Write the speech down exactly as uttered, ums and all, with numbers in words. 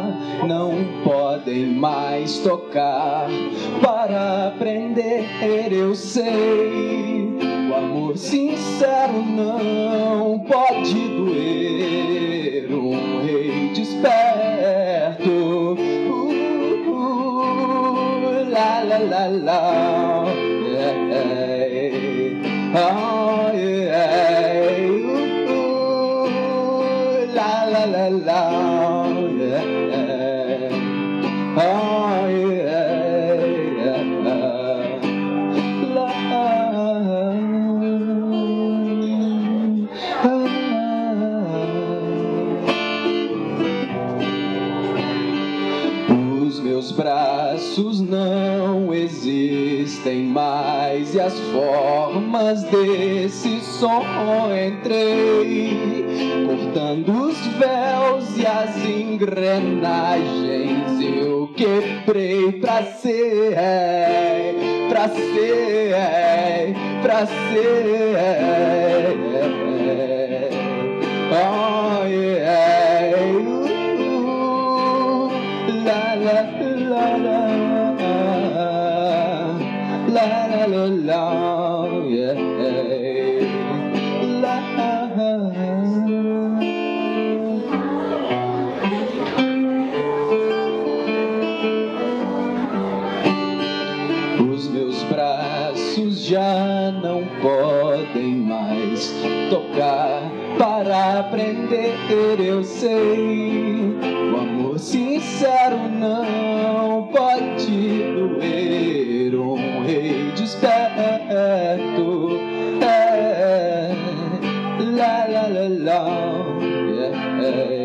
não podem mais tocar. Para aprender eu sei, o amor sincero não pode doer. Um rei desperto, uh, uh, la la la la, yeah, oh yeah, uh, uh, la la la la, yeah, oh yeah, la, os meus braços não existem mais e as formas desse som entrei, cortando os véus e as engrenagens eu quebrei pra ser, pra ser, pra ser, oh yeah, uh, la la la la, la la la la, yeah, la. Os meus braços já não podem mais tocar. Para aprender eu sei, o amor sincero não pode doer. Um rei desperto, é, la la la la, yeah.